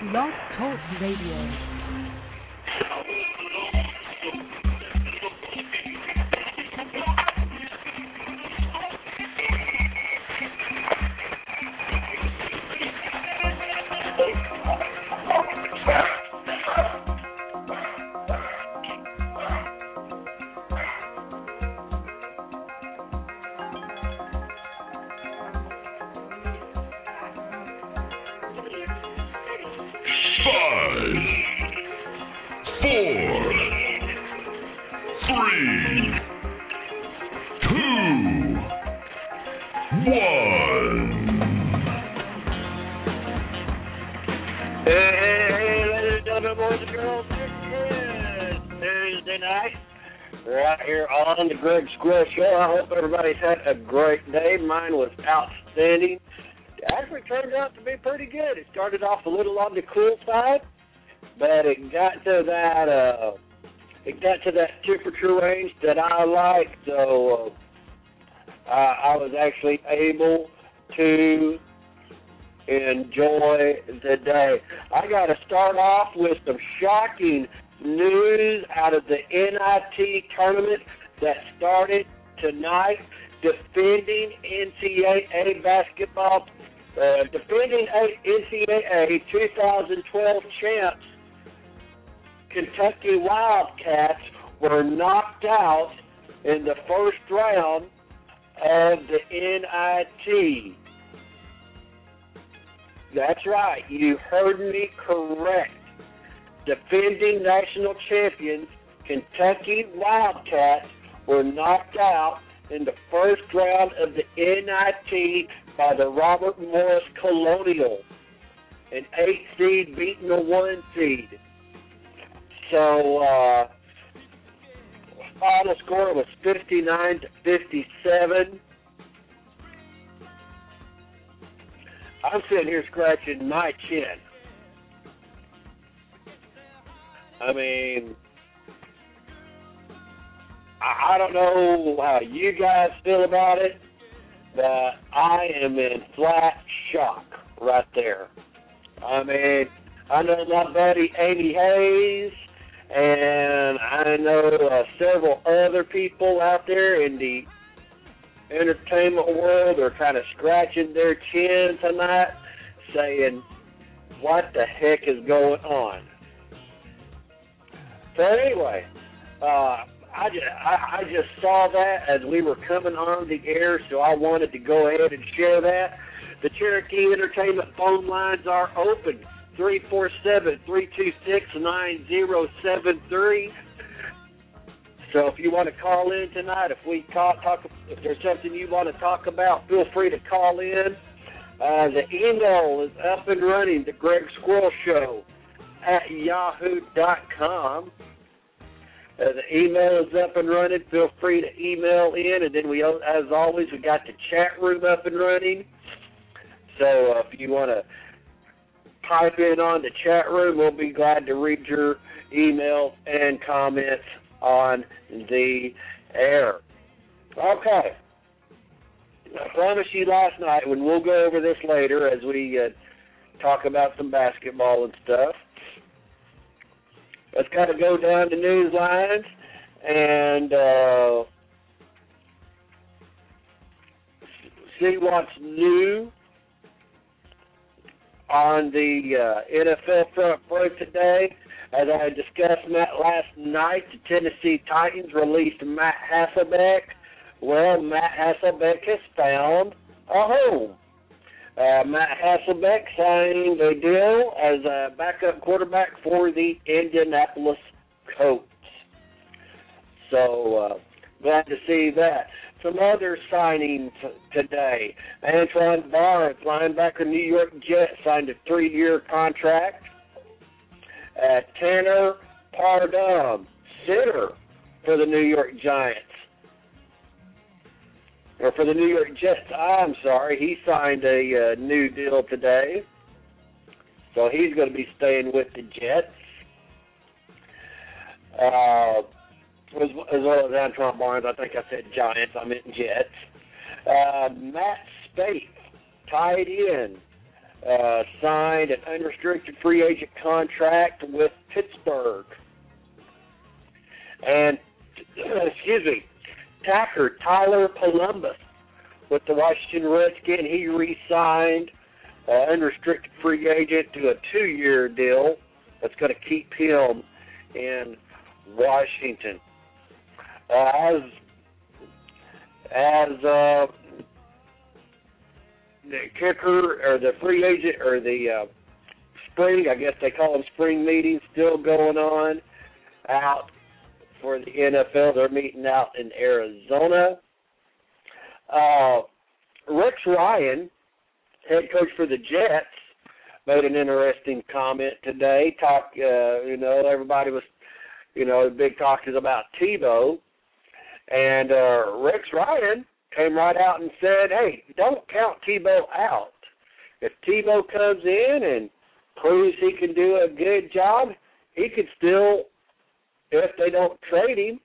Blog Talk Radio. On the Greg Squirrel Show. I hope everybody's had a great day. Mine was outstanding. It actually turned out to be pretty good. It started off a little on the cool side, but it got to that temperature range that I like. So I was actually able to enjoy the day. I got to start off with some shocking news out of the NIT tournament that started tonight. Defending NCAA basketball, defending NCAA 2012 champs, Kentucky Wildcats were knocked out in the first round of the NIT. That's right, you heard me correct. Defending national champions, Kentucky Wildcats, were knocked out in the first round of the NIT by the Robert Morris Colonial, an 8 seed beating a 1 seed. So, final score was 59-57. I'm sitting here scratching my chin. I mean, I don't know how you guys feel about it, but I am in flat shock right there. I mean, I know my buddy Amy Hayes, and I know several other people out there in the entertainment world are kind of scratching their chin tonight, saying, what the heck is going on? So anyway, I just saw that as we were coming on the air, so I wanted to go ahead and share that. The Cherokee Entertainment phone lines are open, 347-326-9073. So if you want to call in tonight, if there's something you want to talk about, feel free to call in. The email is up and running, the Greg Squirrel Show @yahoo.com. The email is up and running. Feel free to email in. And then as always, we got the chat room up and running. So if you want to type in on the chat room, we'll be glad to read your emails and comments on the air. Okay. I promised you last night, when we'll go over this later as we talk about some basketball and stuff. Let's got to go down the news lines and see what's new on the NFL front today. As I discussed last night, the Tennessee Titans released Matt Hasselbeck. Well, Matt Hasselbeck has found a home. Matt Hasselbeck signed a deal as a backup quarterback for the Indianapolis Colts. So, glad to see that. Some other signings today. Antoine Barnes, linebacker, New York Jets, signed a 3-year contract. Tanner Pardum, center for the New York Giants. Or for the New York Jets, I'm sorry, he signed a new deal today. So he's going to be staying with the Jets. As well as Antoine Barnes, I think I said Giants, I meant Jets. Matt Spaeth, tight end, signed an unrestricted free agent contract with Pittsburgh. And, tacker Tyler Columbus with the Washington Redskins, he re-signed unrestricted free agent to a 2-year deal that's going to keep him in Washington. As the kicker or the free agent or the spring, I guess they call them spring meetings, still going on out for the NFL. They're meeting out in Arizona. Rex Ryan, head coach for the Jets, made an interesting comment today. Everybody was, the big talk is about Tebow. And Rex Ryan came right out and said, hey, don't count Tebow out. If Tebow comes in and proves he can do a good job, he could still, if they don't trade him,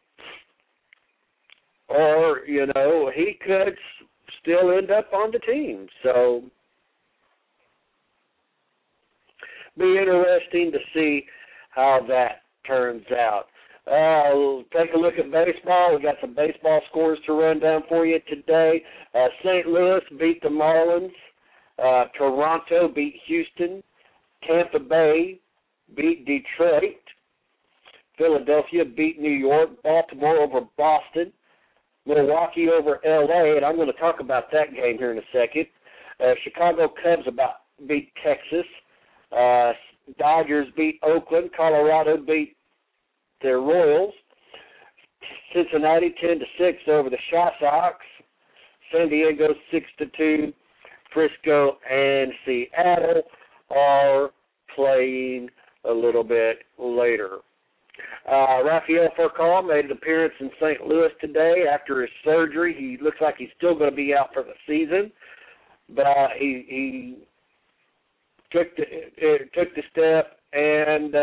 or, he could still end up on the team. So, be interesting to see how that turns out. We'll take a look at baseball. We got some baseball scores to run down for you today. St. Louis beat the Marlins. Toronto beat Houston. Tampa Bay beat Detroit. Philadelphia beat New York. Baltimore over Boston. Milwaukee over L.A., and I'm going to talk about that game here in a second. Chicago Cubs beat Texas. Dodgers beat Oakland. Colorado beat the Royals. Cincinnati 10-6 over the Chi Sox. San Diego 6-2. Frisco and Seattle are playing a little bit later. Rafael Furcal made an appearance in St. Louis today after his surgery. He looks like he's still going to be out for the season, but he took the step, and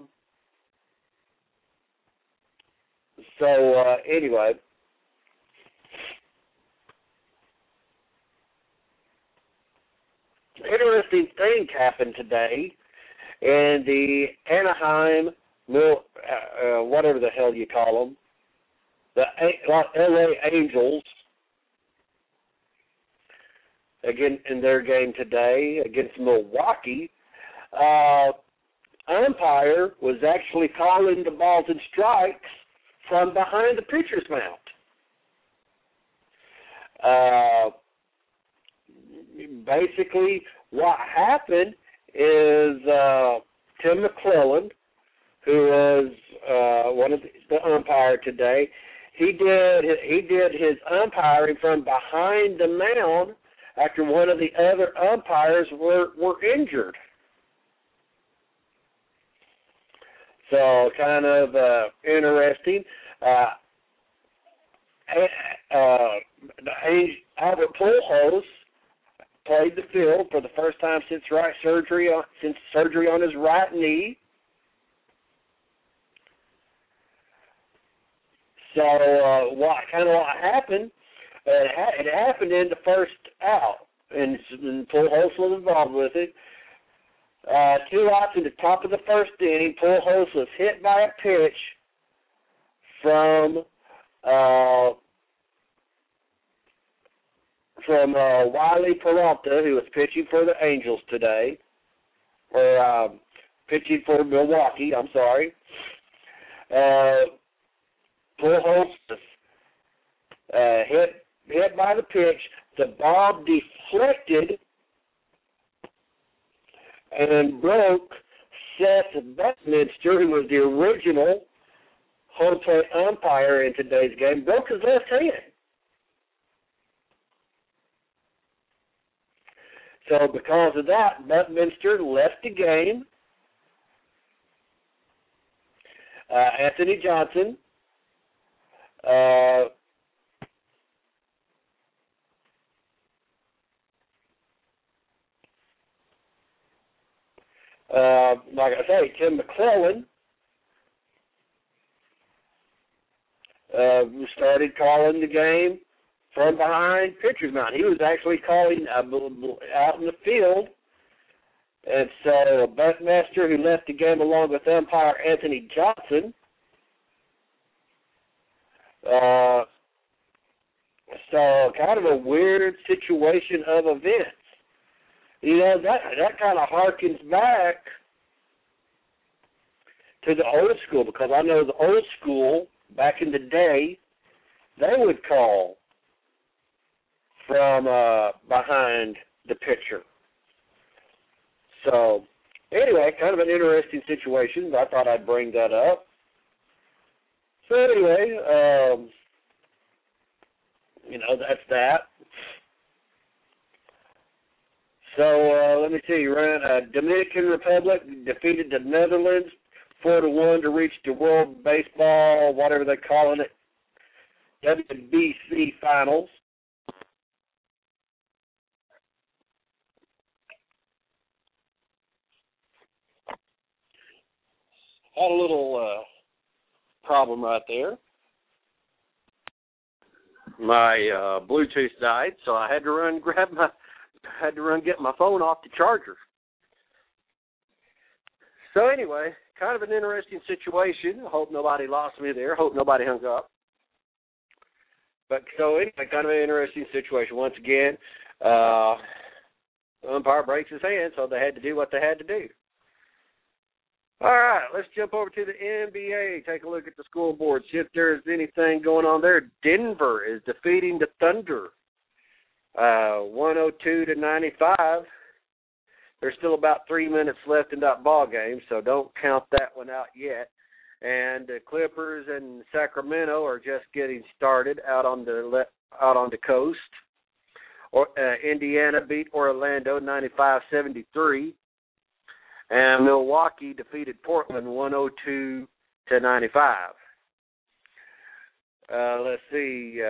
anyway, interesting thing happened today in the Anaheim, whatever the hell you call them, the LA Angels, again in their game today against Milwaukee. Umpire was actually calling the balls and strikes from behind the pitcher's mound. Basically, what happened is Tim McClellan, who was one of the umpire today, he did his umpiring from behind the mound after one of the other umpires were injured. So kind of interesting. Albert Pujols played the field for the first time since surgery on his right knee. So what happened? It happened in the first out, and Pujols was involved with it. 2 outs in the top of the first inning. Pujols was hit by a pitch from Wiley Peralta, who was pitching for the Angels today, or pitching for Milwaukee. I'm sorry. Pujols hit by the pitch. The ball deflected and broke Seth Buckminster, who was the original home plate umpire in today's game, broke his left hand. So because of that, Buckminster left the game. Anthony Johnson like I say, Tim McClellan started calling the game from behind pitcher's mound. He was actually calling out in the field And so Buckmaster, who left the game along with umpire Anthony Johnson, so kind of a weird situation of events. That kind of harkens back to the old school, because I know the old school, back in the day, they would call from behind the pitcher. So, anyway, kind of an interesting situation. I thought I'd bring that up. So, anyway, that's that. So, let me see. Dominican Republic defeated the Netherlands 4-1 to reach the World Baseball, whatever they're calling it, WBC Finals. Had a little problem right there. My Bluetooth died, so I had to get my phone off the charger. So anyway, kind of an interesting situation. I hope nobody lost me there. Hope nobody hung up. But so anyway, kind of an interesting situation. Once again, the umpire breaks his hand, so they had to do what they had to do. All right, let's jump over to the NBA. Take a look at the scoreboard. See if there's anything going on there. Denver is defeating the Thunder 102-95. There's still about 3 minutes left in that ball game, so don't count that one out yet. And the Clippers and Sacramento are just getting started out on the coast. Indiana beat Orlando 95-73. And Milwaukee defeated Portland 102-95. Let's see.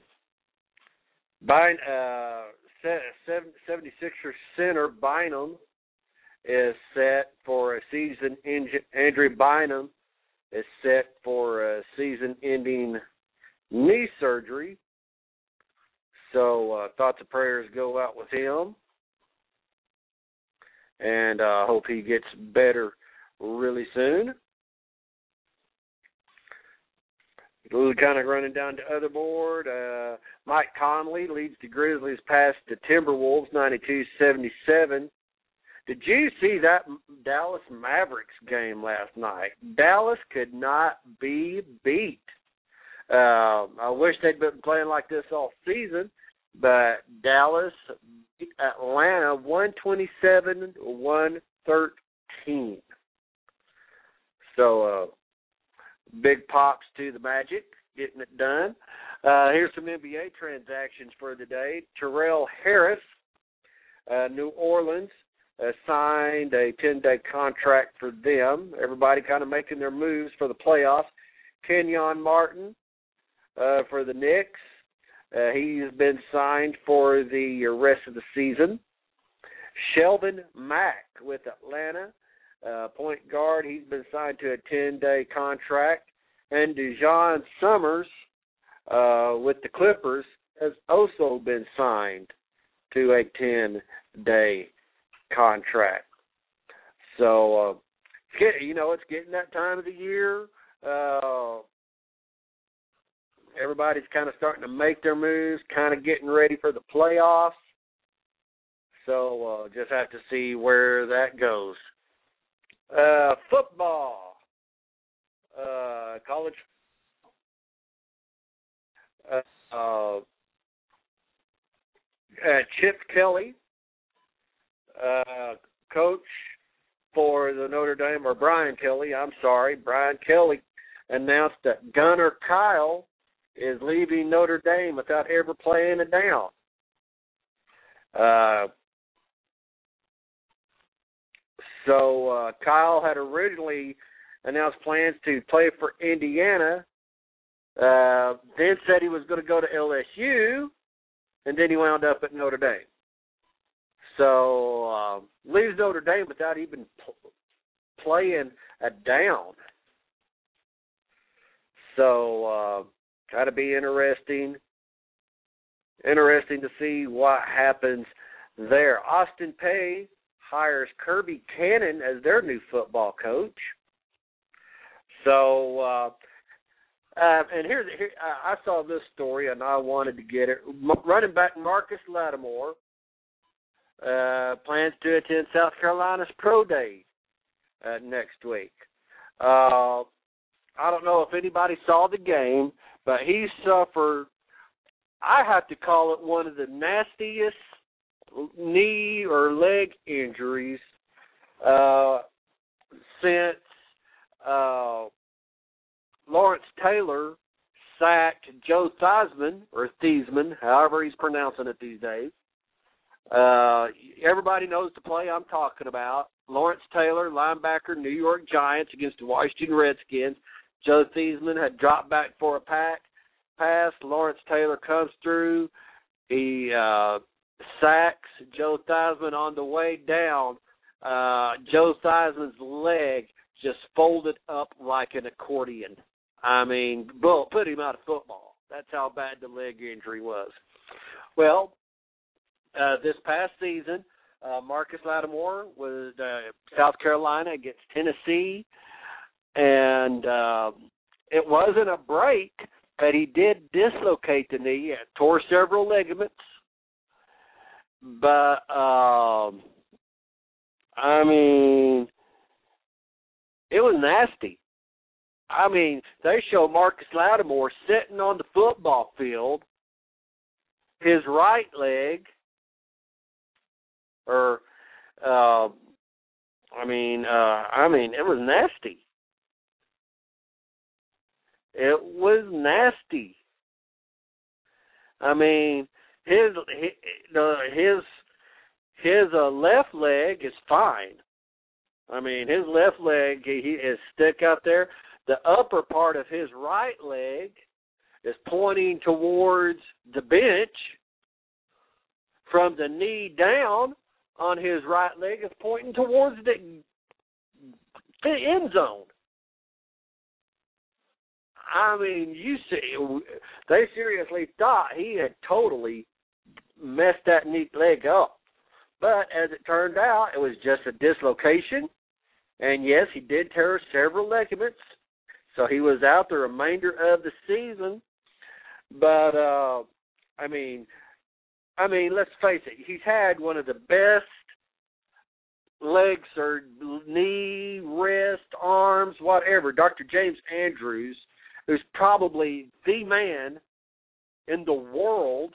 76ers center Bynum is set for a season. Andrew Bynum is set for a season-ending knee surgery. So thoughts and prayers go out with him. And I hope he gets better really soon. Kind of running down the other board. Mike Conley leads the Grizzlies past the Timberwolves 92-77. Did you see that Dallas Mavericks game last night? Dallas could not be beat. I wish they'd been playing like this all season, but Dallas beat Atlanta 127-113. So big pops to the Magic, getting it done. Here's some NBA transactions for the day. Terrell Harris, New Orleans, signed a 10-day contract for them. Everybody kind of making their moves for the playoffs. Kenyon Martin for the Knicks. He's been signed for the rest of the season. Shelvin Mack with Atlanta, point guard. He's been signed to a 10-day contract. And Dejon Summers with the Clippers has also been signed to a 10-day contract. So, it's getting that time of the year. Everybody's kind of starting to make their moves, kind of getting ready for the playoffs. So just have to see where that goes. Football. College. Chip Kelly, coach for the Notre Dame, or Brian Kelly announced that Gunnar Kyle is leaving Notre Dame without ever playing a down. So Kyle had originally announced plans to play for Indiana, then said he was going to go to LSU, and then he wound up at Notre Dame. So leaves Notre Dame without even playing a down. So kind of be interesting to see what happens there. Austin Peay hires Kirby Cannon as their new football coach. So, and here I saw this story, and I wanted to get it. Running back Marcus Lattimore plans to attend South Carolina's Pro Day next week. I don't know if anybody saw the game, but he suffered, I have to call it one of the nastiest knee or leg injuries since Lawrence Taylor sacked Joe Theismann, or Thiesman, however he's pronouncing it these days. Everybody knows the play I'm talking about. Lawrence Taylor, linebacker, New York Giants against the Washington Redskins. Joe Theismann had dropped back for a pass. Lawrence Taylor comes through. He sacks Joe Theismann on the way down. Joe Theismann's leg just folded up like an accordion. I mean, put him out of football. That's how bad the leg injury was. Well, this past season, Marcus Lattimore was South Carolina against Tennessee, and it wasn't a break, but he did dislocate the knee and tore several ligaments. But, I mean, it was nasty. I mean, they show Marcus Lattimore sitting on the football field, his right leg, or, it was nasty. It was nasty. I mean, his left leg is fine. I mean, his left leg, he is stick out there. The upper part of his right leg is pointing towards the bench. From the knee down on his right leg is pointing towards the end zone. I mean, you see, they seriously thought he had totally messed that knee leg up. But as it turned out, it was just a dislocation. And yes, he did tear several ligaments. So he was out the remainder of the season. But, I mean, let's face it, he's had one of the best legs or knee, wrist, arms, whatever, Dr. James Andrews, who's probably the man in the world.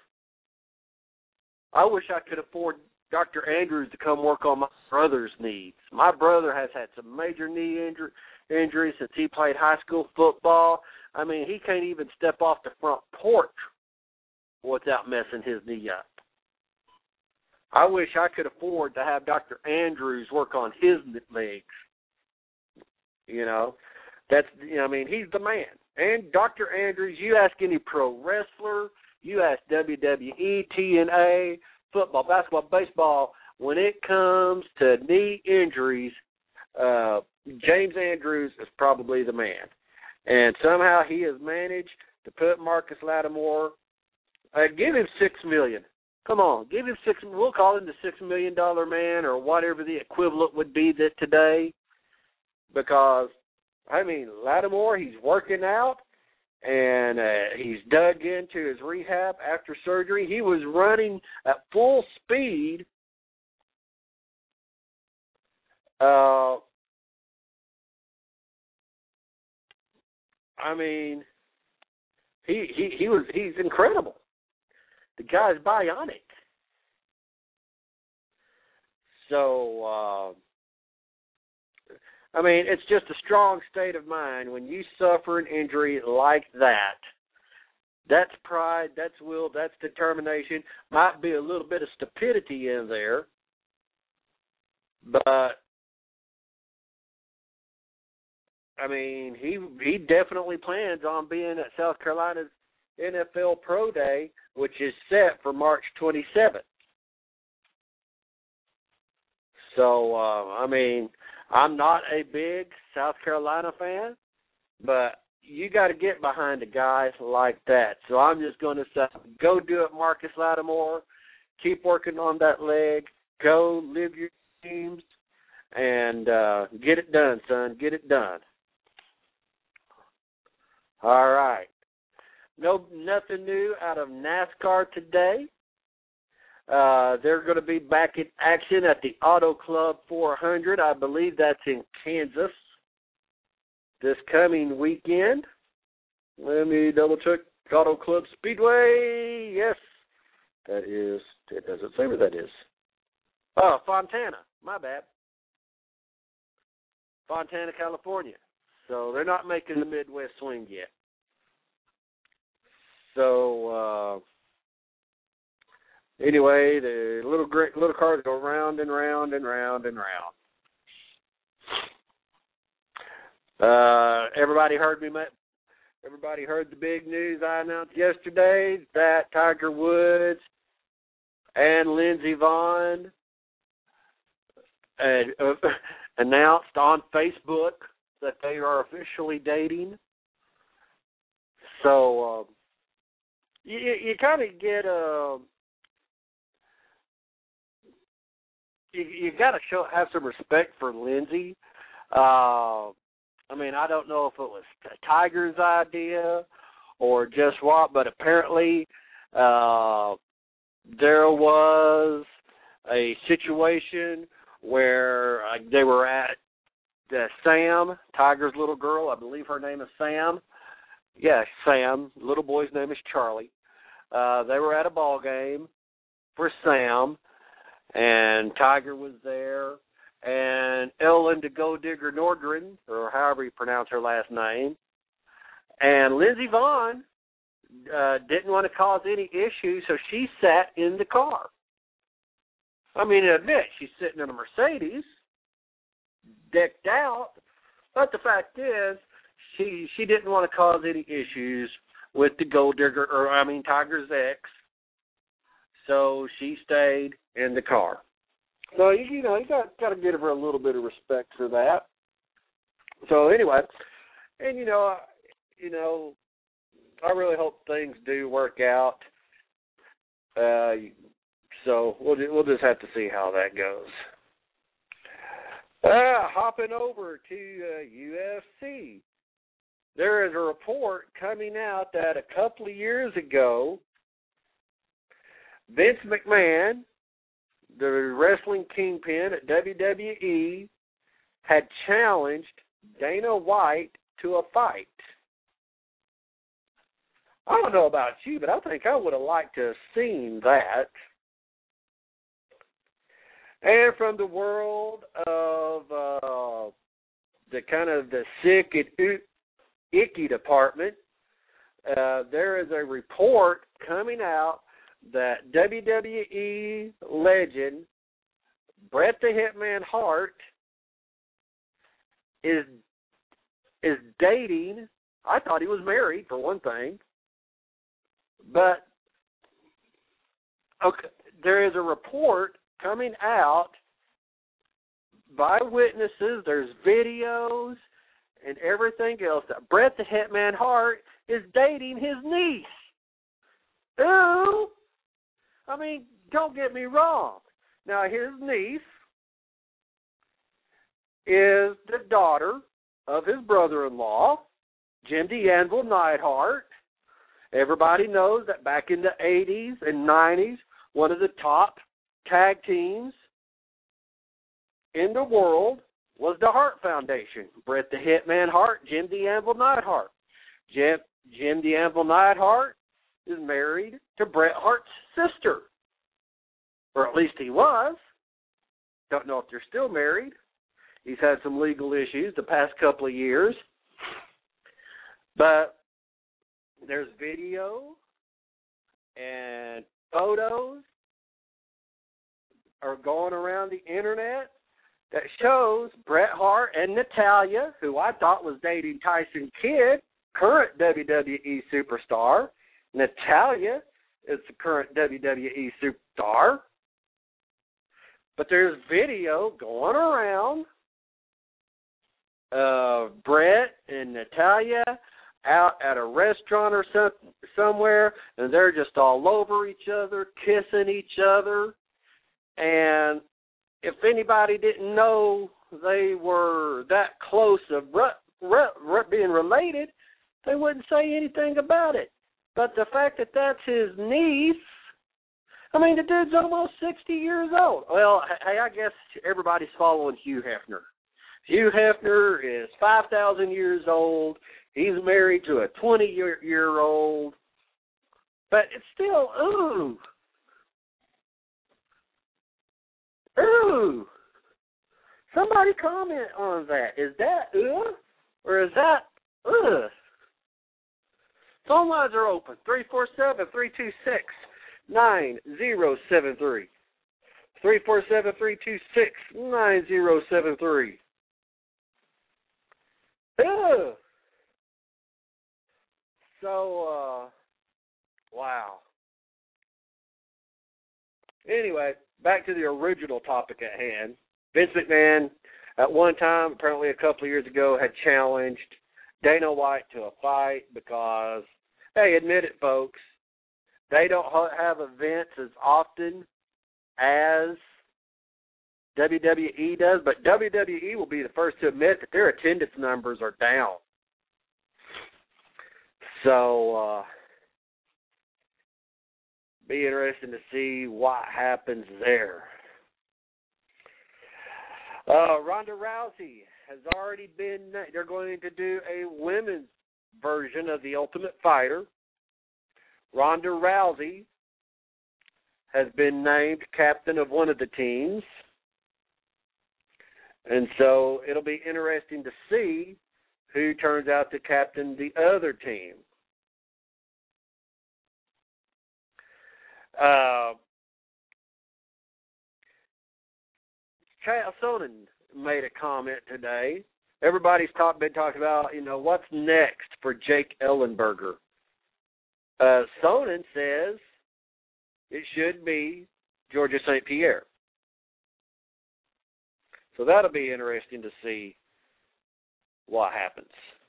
I wish I could afford Dr. Andrews to come work on my brother's knees. My brother has had some major knee injuries since he played high school football. I mean, he can't even step off the front porch without messing his knee up. I wish I could afford to have Dr. Andrews work on his legs. You know, he's the man. And Dr. Andrews, you ask any pro wrestler, you ask WWE, TNA, football, basketball, baseball, when it comes to knee injuries, James Andrews is probably the man. And somehow he has managed to put Marcus Lattimore, give him $6 million. Come on, give him we'll call him the $6 million man or whatever the equivalent would be that today. Because, I mean, Lattimore, he's working out, and he's dug into his rehab after surgery. He was running at full speed. He's incredible. The guy's bionic. So, it's just a strong state of mind when you suffer an injury like that. That's pride, that's will, that's determination. Might be a little bit of stupidity in there, but he definitely plans on being at South Carolina's NFL Pro Day, which is set for March 27th. So, I'm not a big South Carolina fan, but you got to get behind a guy like that. So I'm just going to say, go do it, Marcus Lattimore. Keep working on that leg. Go live your teams and get it done, son. Get it done. All right. Nothing new out of NASCAR today. They're going to be back in action at the Auto Club 400. I believe that's in Kansas this coming weekend. Let me double check. Auto Club Speedway. Yes, that is. It doesn't say where that is. Oh, Fontana. My bad. Fontana, California. So they're not making the Midwest swing yet. So anyway, the little cars go round and round and round and round. Everybody heard the big news I announced yesterday that Tiger Woods and Lindsey Vonn announced on Facebook that they are officially dating. So you kind of get you got to have some respect for Lindsey. I mean, I don't know if it was Tiger's idea or just what, but apparently there was a situation where they were at Sam, Tiger's little girl. I believe her name is Sam. Yeah, Sam. Little boy's name is Charlie. They were at a ball game for Sam, and Tiger was there. And Ellen the Gold Digger Nordgren, or however you pronounce her last name, and Lindsey Vonn didn't want to cause any issues, so she sat in the car. I mean, admit, she's sitting in a Mercedes, decked out, but the fact is, she didn't want to cause any issues with the Gold Digger, Tiger's ex, so she stayed in the car. So, you got to give her a little bit of respect for that. So, anyway, and, I really hope things do work out. So, we'll just have to see how that goes. Hopping over to UFC. There is a report coming out that a couple of years ago, Vince McMahon, the wrestling kingpin at WWE, had challenged Dana White to a fight. I don't know about you, but I think I would have liked to have seen that. And from the world of the kind of the sick and icky department, there is a report coming out that WWE legend Bret the Hitman Hart is dating. I thought he was married, for one thing. But okay, there is a report coming out by witnesses. There's videos and everything else that Bret the Hitman Hart is dating his niece. Ooh. I mean, don't get me wrong. Now, his niece is the daughter of his brother-in-law, Jim the Anvil Neidhart. Everybody knows that back in the 80s and 90s, one of the top tag teams in the world was the Hart Foundation. Bret the Hitman Hart, Jim the Anvil Neidhart. Jim the Anvil Neidhart is married to Bret Hart's sister. Or at least he was. Don't know if they're still married. He's had some legal issues the past couple of years. But there's video and photos are going around the internet that shows Bret Hart and Natalya, who I thought was dating Tyson Kidd, current WWE superstar. Natalya is the current WWE superstar. But there's video going around of Bret and Natalya out at a restaurant or somewhere, and they're just all over each other, kissing each other. And if anybody didn't know they were that close of being related, they wouldn't say anything about it. But the fact that that's his niece, I mean, the dude's almost 60 years old. Well, hey, I guess everybody's following Hugh Hefner. Hugh Hefner is 5,000 years old. He's married to a 20-year-old. But it's still, ooh. Ooh. Somebody comment on that. Is that or is that Phone lines are open. 347-326-9073. 347-326-9073. So, wow. Anyway, back to the original topic at hand. Vince McMahon, at one time, apparently a couple of years ago, had challenged Dana White to a fight because, hey, admit it, folks, they don't have events as often as WWE does, but WWE will be the first to admit that their attendance numbers are down. So, be interesting to see what happens there. Ronda Rousey has already been, they're going to do a women's version of The Ultimate Fighter. Ronda Rousey has been named captain of one of the teams. And so it'll be interesting to see who turns out to captain the other team. Chael Sonnen made a comment today. Everybody's been talking about, what's next for Jake Ellenberger. Sonnen says it should be Georges St-Pierre. So that'll be interesting to see what happens.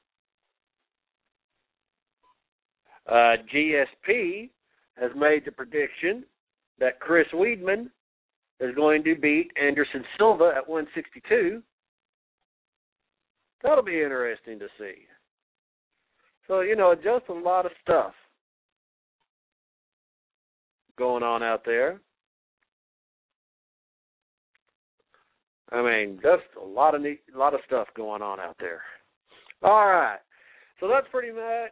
GSP has made the prediction that Chris Weidman is going to beat Anderson Silva at 162. That'll be interesting to see. So, just a lot of stuff going on out there. I mean, just a lot of stuff going on out there. All right. So that's pretty much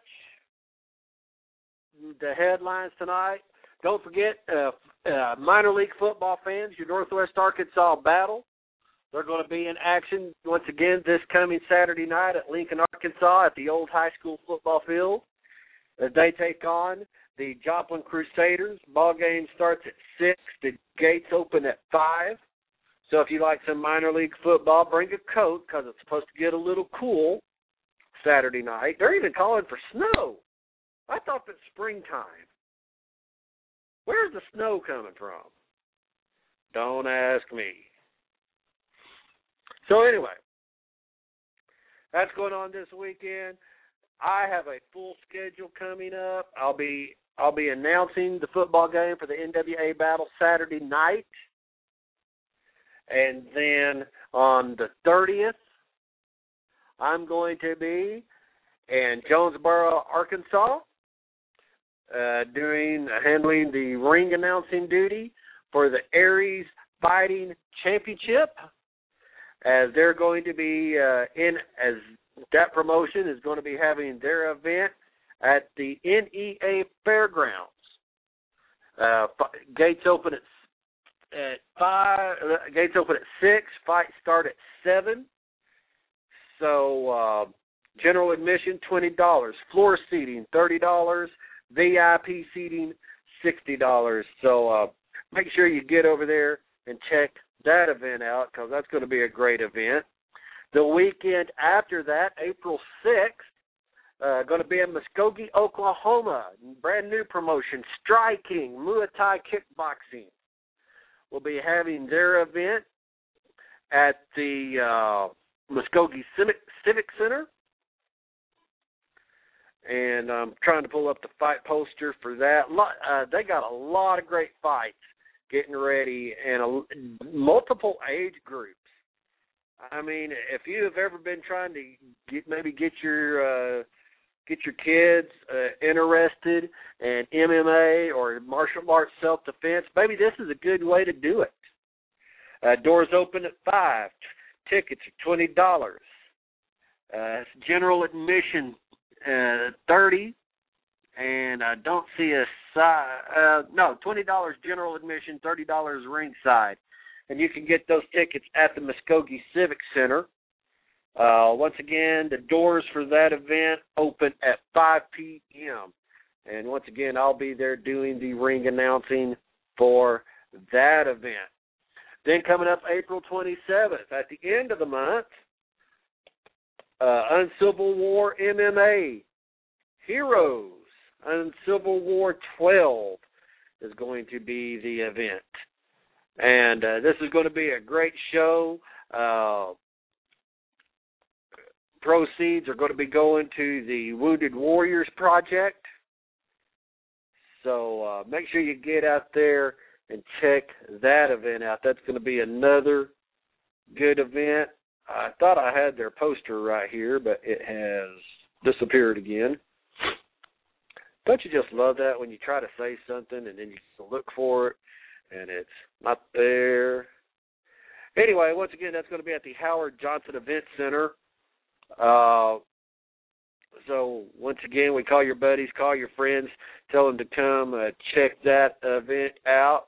the headlines tonight. Don't forget, minor league football fans, your Northwest Arkansas Battle. They're going to be in action once again this coming Saturday night at Lincoln, Arkansas at the old high school football field as they take on the Joplin Crusaders. Ball game starts at 6. The gates open at 5. So if you like some minor league football, bring a coat because it's supposed to get a little cool Saturday night. They're even calling for snow. I thought it's springtime. Where's the snow coming from? Don't ask me. So anyway, that's going on this weekend. I have a full schedule coming up. I'll be announcing the football game for the NWA Battle Saturday night. And then on the 30th, I'm going to be in Jonesboro, Arkansas, handling the ring announcing duty for the Aries Fighting Championship, as they're going to be as that promotion is going to be having their event at the NEA Fairgrounds. Gates open at 5. Gates open at 6. Fights start at 7. So general admission $20, floor seating $30, VIP seating $60. So make sure you get over there and check that event out because that's going to be a great event. The weekend after that, April 6th, going to be in Muskogee, Oklahoma. Brand new promotion, Striking Muay Thai Kickboxing. Will be having their event at the Muskogee Civic Center. And I'm trying to pull up the fight poster for that. They got a lot of great fights getting ready, and multiple age groups. I mean, if you have ever been trying to get your kids interested in MMA or martial arts self-defense, maybe this is a good way to do it. Doors open at 5. Tickets are $20. General admission $30, and I don't see a side. No, $20 general admission, $30 ringside, and you can get those tickets at the Muskogee Civic Center. Once again, the doors for that event open at 5 p.m. And once again, I'll be there doing the ring announcing for that event. Then coming up April 27th, at the end of the month, Uncivil War MMA Heroes, Uncivil War 12 is going to be the event. And this is going to be a great show. Proceeds are going to be going to the Wounded Warriors Project. So make sure you get out there and check that event out. That's going to be another good event. I thought I had their poster right here, but it has disappeared again. Don't you just love that when you try to say something and then you look for it and it's not there? Anyway, once again, that's going to be at the Howard Johnson Event Center. So once again, we call your buddies, call your friends, tell them to come check that event out.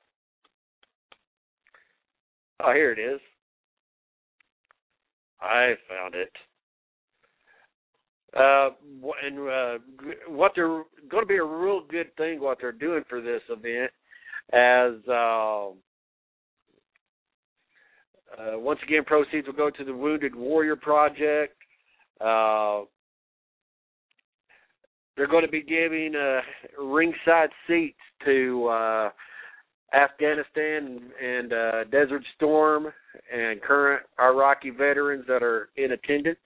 Oh, here it is. I found it. What they're going to be a real good thing, what they're doing for this event, as once again, proceeds will go to the Wounded Warrior Project. They're going to be giving ringside seats to Afghanistan and Desert Storm and current Iraqi veterans that are in attendance.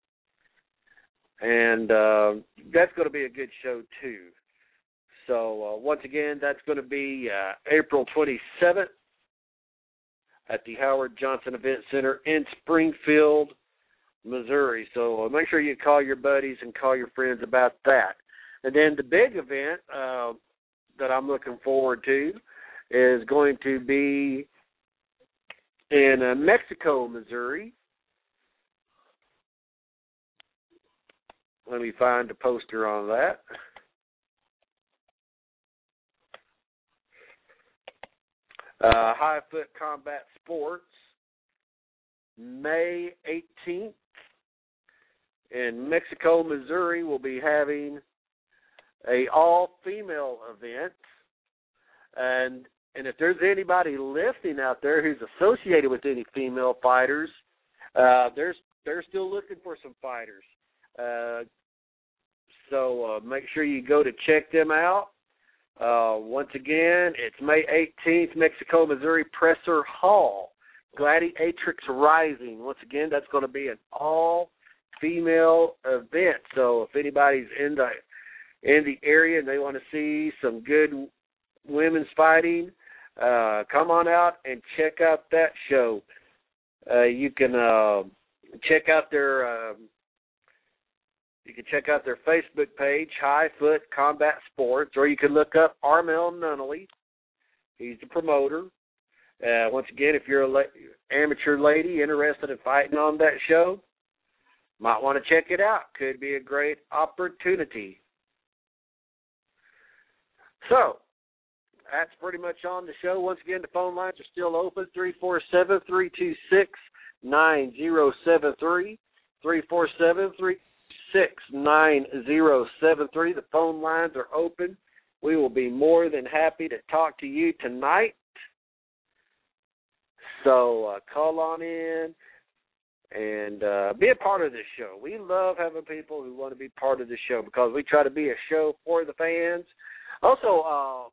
And that's going to be a good show, too. So, once again, that's going to be April 27th at the Howard Johnson Event Center in Springfield, Missouri. So, make sure you call your buddies and call your friends about that. And then the big event that I'm looking forward to is going to be in Mexico, Missouri. Let me find a poster on that. High Foot Combat Sports, May 18th in Mexico, Missouri. We'll be having a all-female event. And if there's anybody listening out there who's associated with any female fighters, they're still looking for some fighters. So make sure you go to check them out. Once again, it's May 18th, Mexico, Missouri, Presser Hall, Gladiatrix Rising. Once again, that's going to be an all-female event. So if anybody's in the area and they want to see some good women's fighting, come on out and check out that show. You can check out their Facebook page, High Foot Combat Sports, or you can look up Armel Nunnally. He's the promoter. Once again, if you're an amateur lady interested in fighting on that show, might want to check it out. Could be a great opportunity. So, that's pretty much on the show. Once again, the phone lines are still open, 347-326-9073, 347-326-9073. The phone lines are open. We will be more than happy to talk to you tonight. So call on in and be a part of this show. We love having people who want to be part of the show because we try to be a show for the fans. Also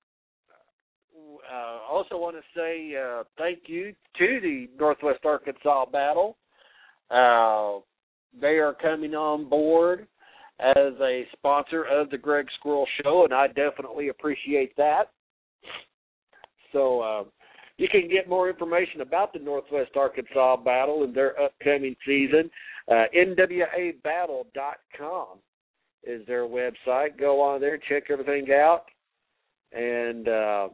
want to say thank you to the Northwest Arkansas Battle. They are coming on board as a sponsor of the Greg Squirrel Show, and I definitely appreciate that. So you can get more information about the Northwest Arkansas Battle and their upcoming season. NWABattle.com is their website. Go on there, check everything out, and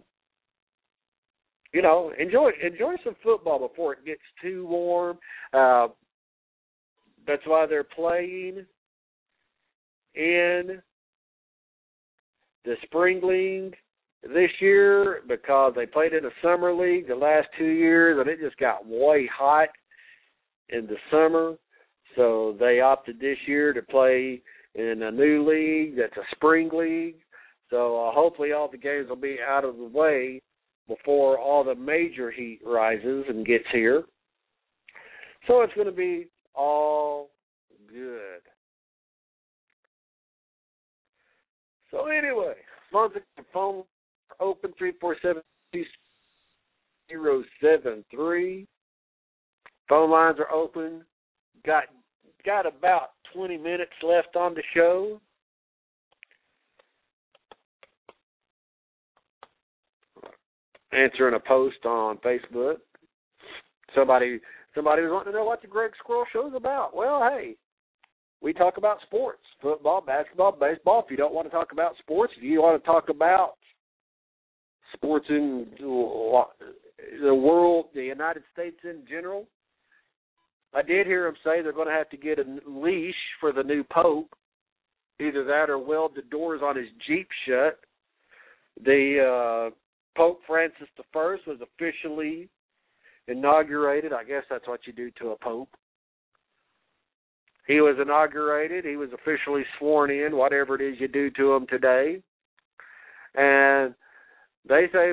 enjoy some football before it gets too warm. That's why they're playing in the Spring League this year, because they played in a summer league the last 2 years, and it just got way hot in the summer. So they opted this year to play in a new league that's a spring league. So hopefully all the games will be out of the way before all the major heat rises and gets here. So it's going to be all good. So anyway, the phone open 347-073. Phone lines are open. Got about 20 minutes left on the show. Answering a post on Facebook. Somebody was wanting to know what the Greg Squirrel Show is about. Well, hey, we talk about sports, football, basketball, baseball. If you don't want to talk about sports, if you want to talk about sports in the world, the United States in general, I did hear him say they're going to have to get a leash for the new Pope. Either that or weld the doors on his Jeep shut. The Pope Francis I was officially inaugurated. I guess that's what you do to a Pope. He was inaugurated. He was officially sworn in, whatever it is you do to him today. And they say,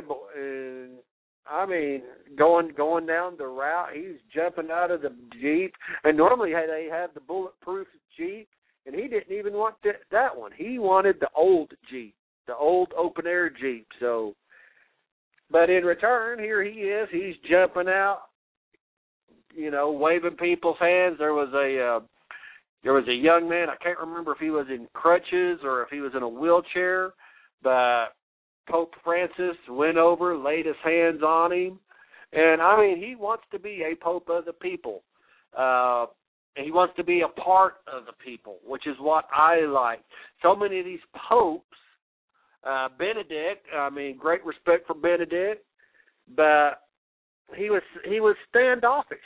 going down the route, he's jumping out of the Jeep. And normally they have the bulletproof Jeep, and he didn't even want that one. He wanted the old Jeep, the old open-air Jeep. So, but in return, here he is. He's jumping out, waving people's hands. There was a young man, I can't remember if he was in crutches or if he was in a wheelchair, but Pope Francis went over, laid his hands on him. And, he wants to be a pope of the people. He wants to be a part of the people, which is what I like. So many of these popes, Benedict, great respect for Benedict, but he was standoffish.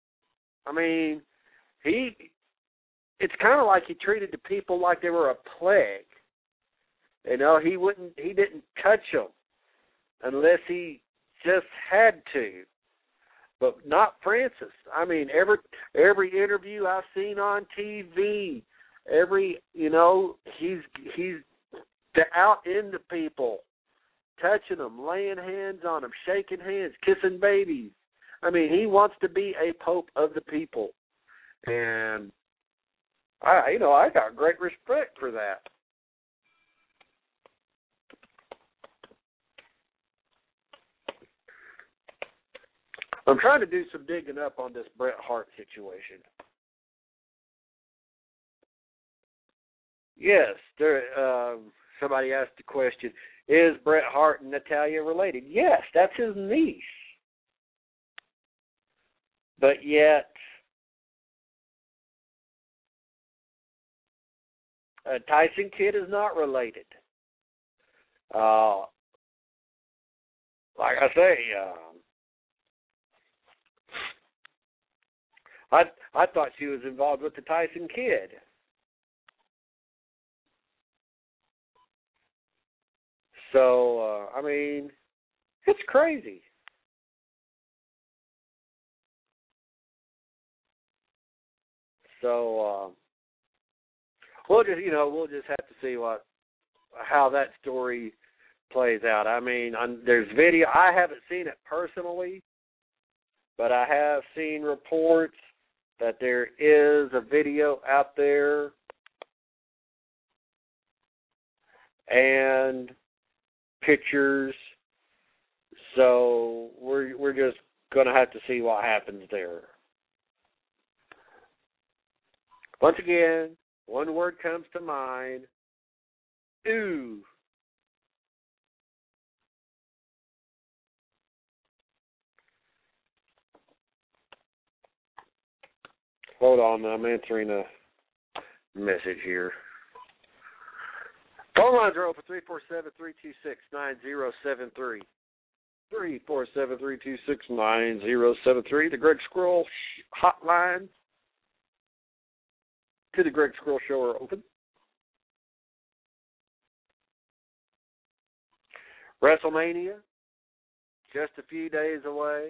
It's kind of like he treated the people like they were a plague. He didn't touch them unless he just had to. But not Francis. Every interview I've seen on TV, he's out in the people, touching them, laying hands on them, shaking hands, kissing babies. He wants to be a pope of the people. And I got great respect for that. I'm trying to do some digging up on this Bret Hart situation. Yes, somebody asked the question, is Bret Hart and Natalya related? Yes, that's his niece. But yet, Tyson Kidd is not related. Like I say, I thought she was involved with the Tyson Kidd. So, it's crazy. So, we'll just have to see how that story plays out. There's video. I haven't seen it personally, but I have seen reports that there is a video out there and pictures. So we're just going to have to see what happens there. Once again, one word comes to mind: ooh. Hold on, I'm answering a message here. Phone lines are open, 347-326-9073. 347-326-9073. The Greg Squirrel hotline to the Greg Squirrel Show are open. WrestleMania, just a few days away.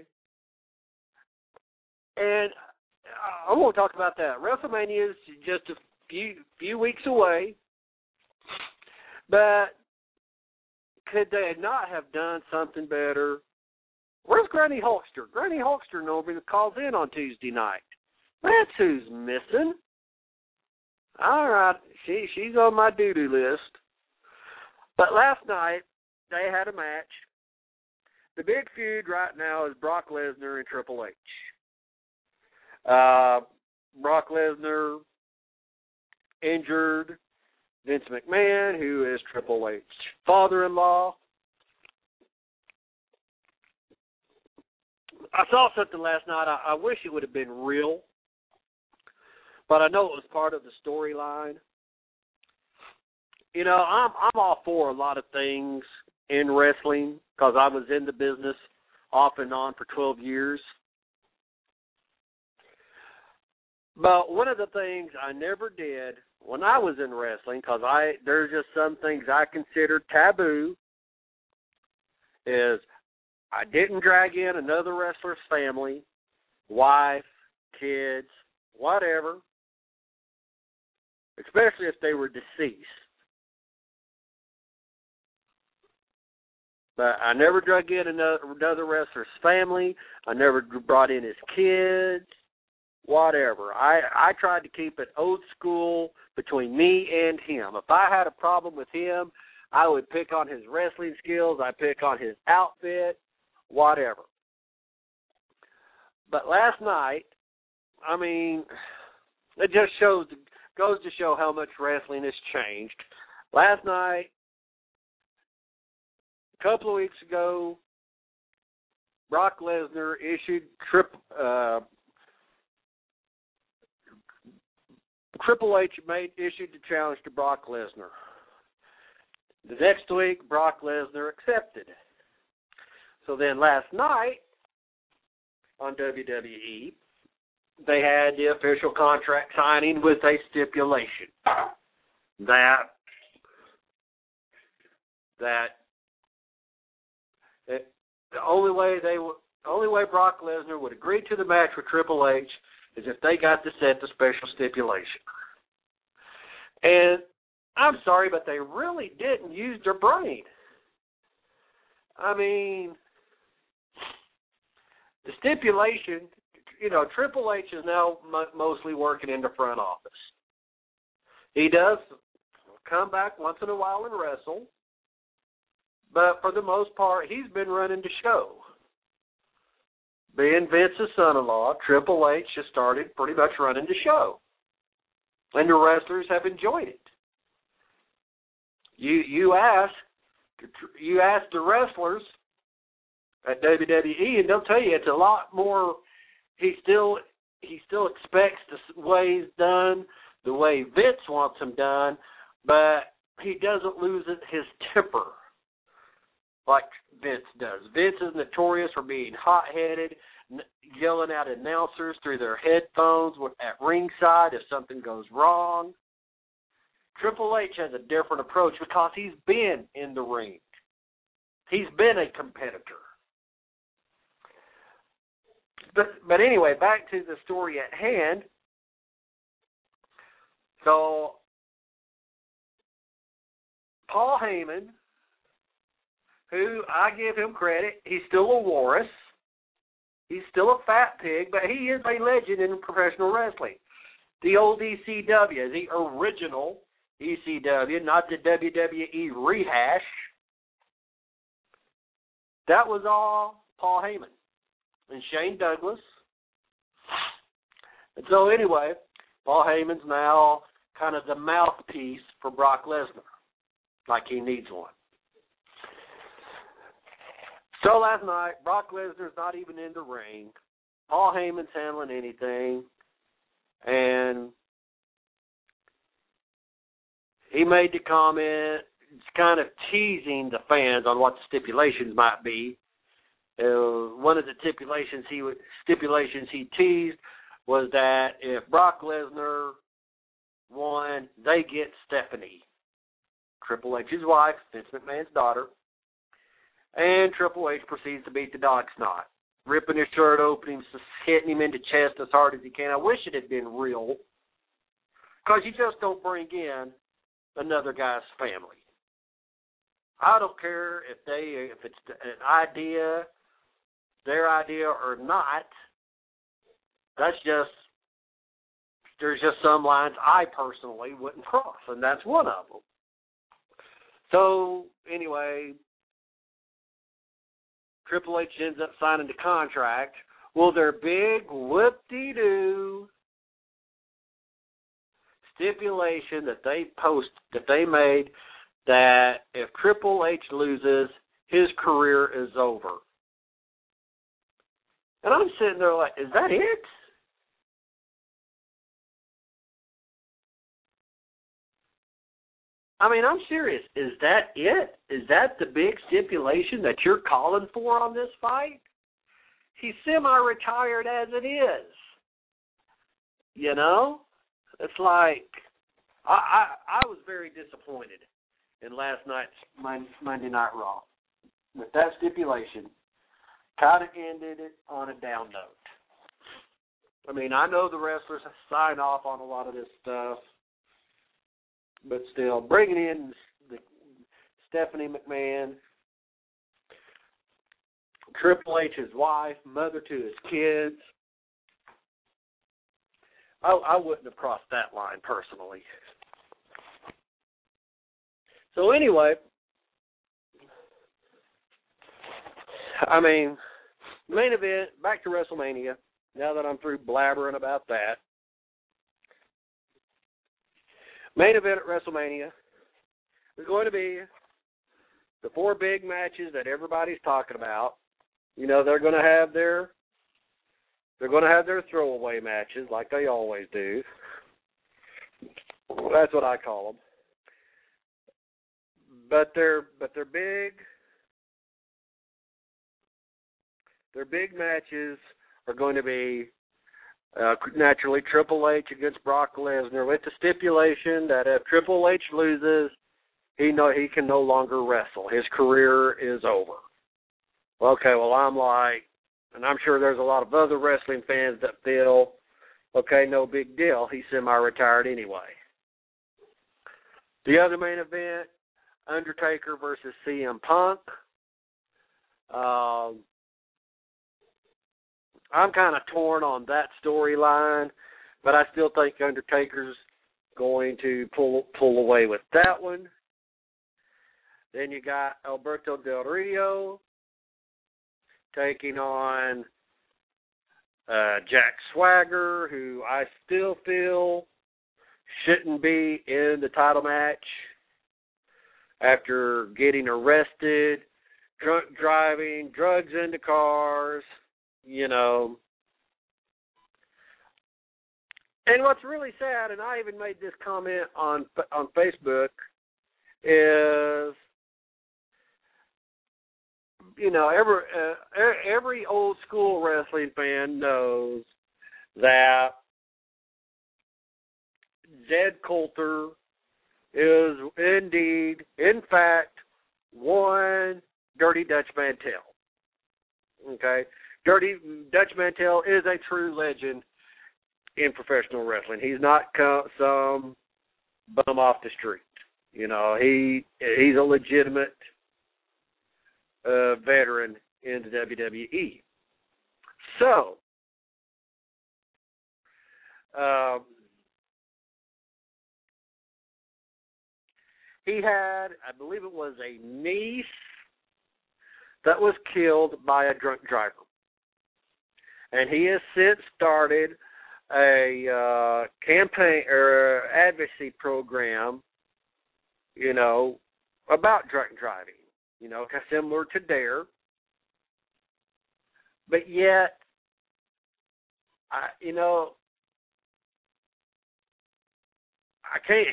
And I'm going to talk about that. WrestleMania is just a few weeks away. But could they not have done something better? Where's Granny Hulkster? Granny Hulkster normally calls in on Tuesday night. That's who's missing. All right, she's on my doo-doo list. But last night, they had a match. The big feud right now is Brock Lesnar and Triple H. Brock Lesnar injured Vince McMahon, who is Triple H's father-in-law. I saw something last night. I wish it would have been real, but I know it was part of the storyline. You know, I'm all for a lot of things in wrestling because I was in the business off and on for 12 years. But one of the things I never did when I was in wrestling, because there's just some things I consider taboo, is I didn't drag in another wrestler's family, wife, kids, whatever, especially if they were deceased. But I never drug in another wrestler's family. I never brought in his kids, whatever. I tried to keep it old school between me and him. If I had a problem with him, I would pick on his wrestling skills. I'd pick on his outfit, whatever. But last night, I mean, it just goes to show how much wrestling has changed. Last night, a couple of weeks ago, Brock Lesnar issued Triple H issued the challenge to Brock Lesnar. The next week, Brock Lesnar accepted. So then last night on WWE, they had the official contract signing with a stipulation that the only way Brock Lesnar would agree to the match with Triple H is if they got to set the special stipulation. And I'm sorry, but they really didn't use their brain. I mean, the stipulation, you know, Triple H is now mostly working in the front office. He does come back once in a while and wrestle, but for the most part, he's been running the show. Being Vince's son-in-law, Triple H has started pretty much running the show. And the wrestlers have enjoyed it. You ask the wrestlers at WWE, and they'll tell you it's a lot more. He still expects the ways done the way Vince wants them done, but he doesn't lose his temper like Vince does. Vince is notorious for being hot-headed, yelling at announcers through their headphones at ringside if something goes wrong. Triple H has a different approach because he's been in the ring. He's been a competitor. But anyway, back to the story at hand. So, Paul Heyman, who I give him credit, he's still a walrus. He's still a fat pig, but he is a legend in professional wrestling. The old ECW, the original ECW, not the WWE rehash. That was all Paul Heyman and Shane Douglas. And so anyway, Paul Heyman's now kind of the mouthpiece for Brock Lesnar, like he needs one. So last night, Brock Lesnar's not even in the ring. Paul Heyman's handling anything. And he made the comment, kind of teasing the fans on what the stipulations might be. One of the stipulations he teased was that if Brock Lesnar won, they get Stephanie, Triple H's wife, Vince McMahon's daughter, and Triple H proceeds to beat the dog snot, ripping his shirt open, hitting him in the chest as hard as he can. I wish it had been real, because you just don't bring in another guy's family. I don't care if it's an idea, their idea or not. There's just some lines I personally wouldn't cross, and that's one of them. So, anyway, Triple H ends up signing the contract. Well, their big whoop-de-doo stipulation that they made that if Triple H loses, his career is over. And I'm sitting there like, is that it? I mean, I'm serious. Is that it? Is that the big stipulation that you're calling for on this fight? He's semi-retired as it is. You know? It's like, I was very disappointed in last night's Monday Night Raw. With that stipulation, kind of ended it on a down note. I mean, I know the wrestlers sign off on a lot of this stuff, but still, bringing in Stephanie McMahon, Triple H's wife, mother to his kids, I wouldn't have crossed that line personally. So anyway, I mean, main event, back to WrestleMania, now that I'm through blabbering about that. Main event at WrestleMania is going to be the 4 big matches that everybody's talking about. You know, they're going to have their throwaway matches like they always do. That's what I call them. But they're big. Their big matches are going to be naturally Triple H against Brock Lesnar, with the stipulation that if Triple H loses, he can no longer wrestle. His career is over. Okay, well, I'm like, and I'm sure there's a lot of other wrestling fans that feel, okay, no big deal. He's semi-retired anyway. The other main event, Undertaker versus CM Punk. I'm kind of torn on that storyline, but I still think Undertaker's going to pull away with that one. Then you got Alberto Del Rio taking on Jack Swagger, who I still feel shouldn't be in the title match after getting arrested, drunk driving, drugs in the cars, you know. And what's really sad, and I even made this comment on Facebook, is, you know, every old school wrestling fan knows that Zed Coulter is indeed, in fact, one Dirty Dutch Mantel. Okay? Dirty Dutch Mantel is a true legend in professional wrestling. He's not some bum off the street. You know, he's a legitimate veteran in the WWE. So, he had, I believe it was a niece that was killed by a drunk driver. And he has since started a campaign or advocacy program, you know, about drunk driving, you know, kind of similar to DARE. But yet, you know, I can't.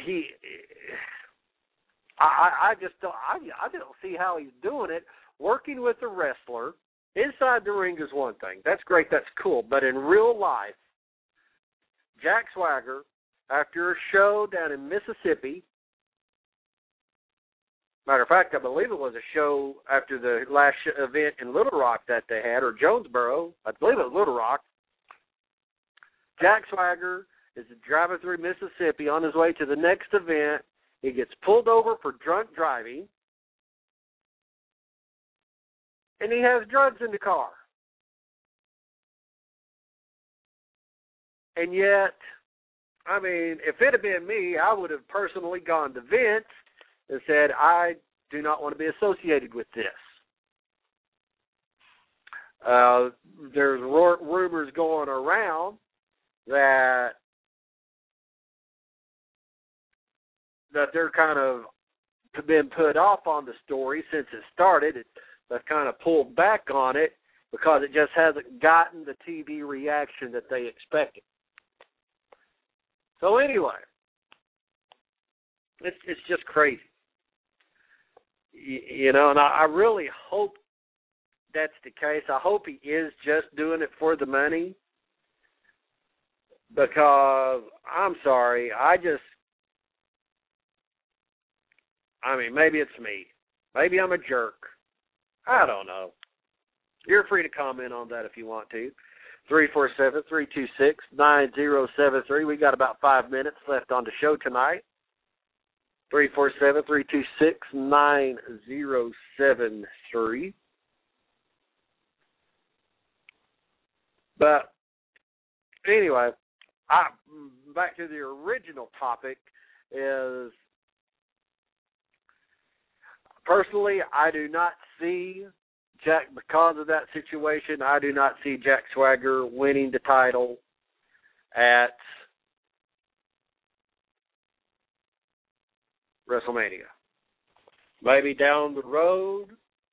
I just don't. I don't see how he's doing it. Working with a wrestler inside the ring is one thing. That's great. That's cool. But in real life, Jack Swagger, after a show down in Mississippi. Matter of fact, I believe it was a show after the last event in Little Rock that they had, or Jonesboro. I believe it was Little Rock. Jack Swagger is driving through Mississippi on his way to the next event. He gets pulled over for drunk driving, and he has drugs in the car. And yet, I mean, if it had been me, I would have personally gone to Vince and said, I do not want to be associated with this. There's rumors going around that they're kind of been put off on the story since it started. They've kind of pulled back on it because it just hasn't gotten the TV reaction that they expected. So anyway, it's just crazy. You know, and I really hope that's the case. I hope he is just doing it for the money, because I'm sorry, maybe it's me. Maybe I'm a jerk. I don't know. You're free to comment on that if you want to. 347-326-9073. We got about 5 minutes left on the show tonight. 347-326-9073. But anyway, back to the original topic is, personally, I do not see Jack, because of that situation, I do not see Jack Swagger winning the title at WrestleMania. Maybe down the road.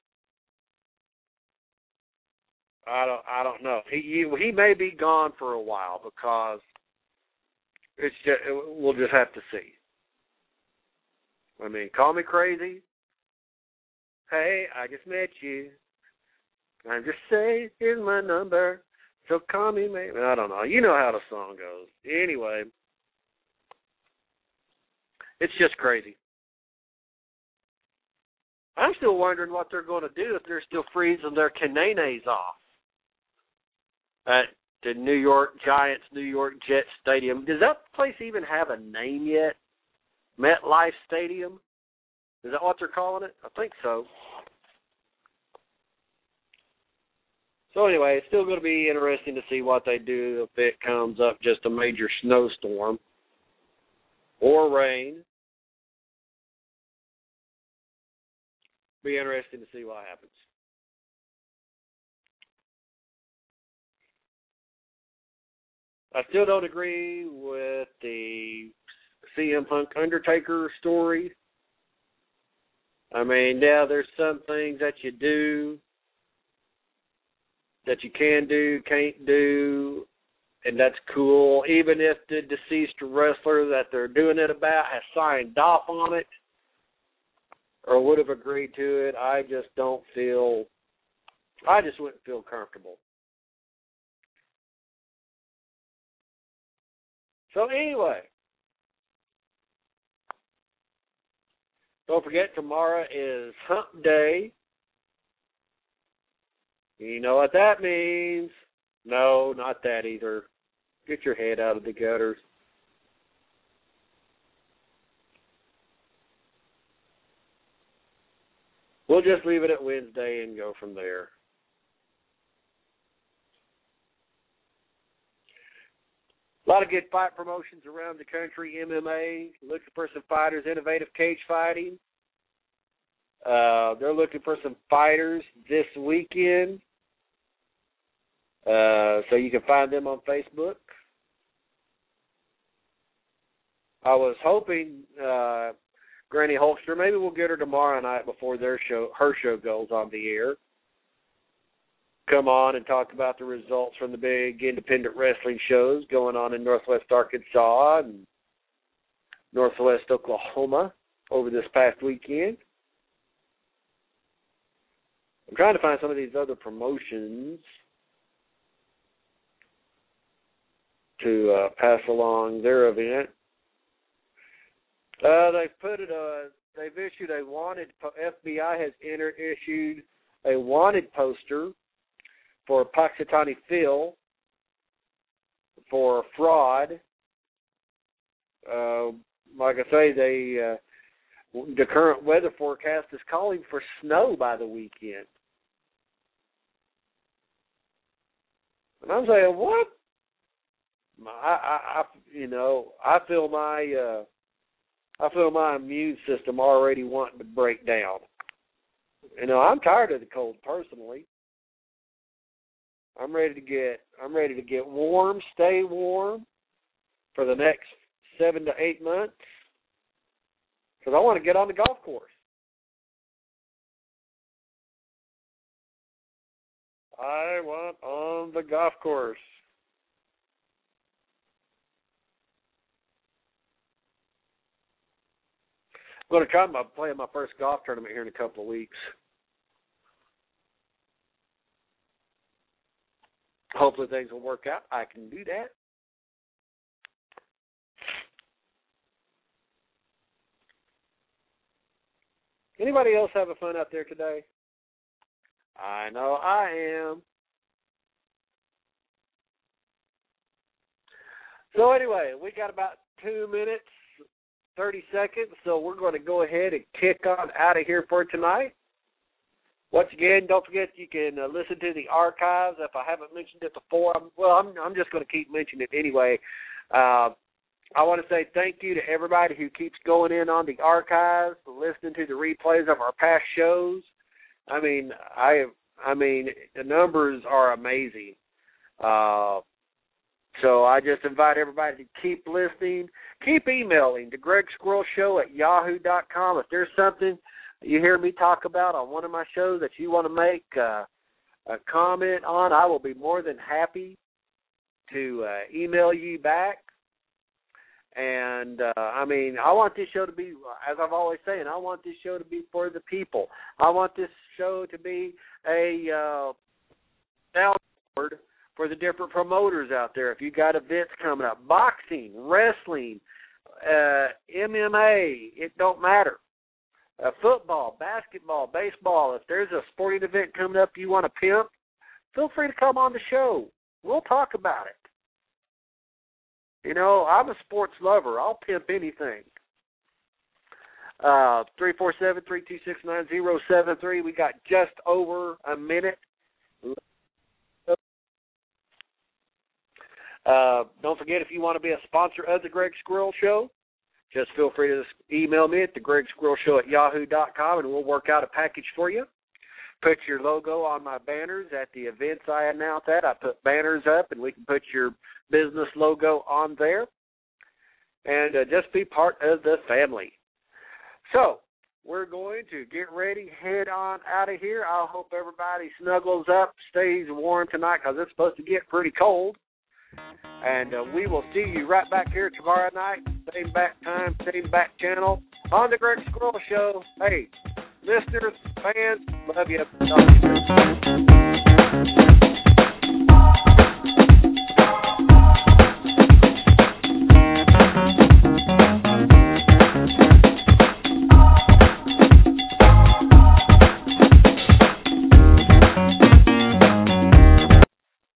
I don't know. He may be gone for a while, because we'll just have to see. I mean, call me crazy. Hey, I just met you. I'm just saying, here's my number. So call me, maybe. I don't know. You know how the song goes. Anyway, it's just crazy. I'm still wondering what they're going to do if they're still freezing their cananes off at the New York Giants, New York Jets Stadium. Does that place even have a name yet? MetLife Stadium? Is that what they're calling it? I think so. So anyway, it's still going to be interesting to see what they do if it comes up just a major snowstorm or rain. Be interesting to see what happens. I still don't agree with the CM Punk Undertaker story. I mean, yeah, there's some things that you do that you can do, can't do, and that's cool. Even if the deceased wrestler that they're doing it about has signed off on it or would have agreed to it, I just wouldn't feel comfortable. So anyway, don't forget, tomorrow is Hump Day. You know what that means. No, not that either. Get your head out of the gutters. We'll just leave it at Wednesday and go from there. A lot of good fight promotions around the country. MMA, looking for some fighters. Innovative Cage Fighting. They're looking for some fighters this weekend. So you can find them on Facebook. I was hoping Granny Hulkster, maybe we'll get her tomorrow night before her show goes on the air. Come on and talk about the results from the big independent wrestling shows going on in Northwest Arkansas and Northwest Oklahoma over this past weekend. I'm trying to find some of these other promotions to pass along their event. They've issued a wanted. FBI has issued a wanted poster for Punxsutawney Phil for fraud. Like I say, the current weather forecast is calling for snow by the weekend. And I'm saying, what? I feel my immune system already wanting to break down. I'm tired of the cold personally. I'm ready to get warm, stay warm for the next 7 to 8 months, because I want to get on the golf course. I want on the golf course. I'm going to try playing my first golf tournament here in a couple of weeks. Hopefully things will work out. I can do that. Anybody else having fun out there today? I know I am. So anyway, we got about 2 minutes, 30 seconds, so we're going to go ahead and kick on out of here for tonight. Once again, don't forget you can listen to the archives. If I haven't mentioned it before, I'm just going to keep mentioning it anyway. I want to say thank you to everybody who keeps going in on the archives, listening to the replays of our past shows. I mean, the numbers are amazing. So I just invite everybody to keep listening, keep emailing to gregsquirrelshow@yahoo.com. If there's something you hear me talk about on one of my shows that you want to make a comment on, I will be more than happy to email you back. And, I want this show to be, as I've always said, I want this show to be for the people. I want this show to be a download for the different promoters out there. If you got events coming up, boxing, wrestling, MMA, it don't matter. Football, basketball, baseball, if there's a sporting event coming up you want to pimp, feel free to come on the show. We'll talk about it. I'm a sports lover. I'll pimp anything. 347-326-9073. We got just over a minute. Don't forget, if you want to be a sponsor of the Greg Squirrel Show, just feel free to email me at thegregsquirrelshow@yahoo.com, and we'll work out a package for you. Put your logo on my banners at the events I announce at. I put banners up, and we can put your business logo on there. And just be part of the family. So we're going to get ready, head on out of here. I hope everybody snuggles up, stays warm tonight, because it's supposed to get pretty cold. And we will see you right back here tomorrow night, same back time, same back channel, on the Greg Squirrel Show. Hey, listeners, fans, love you.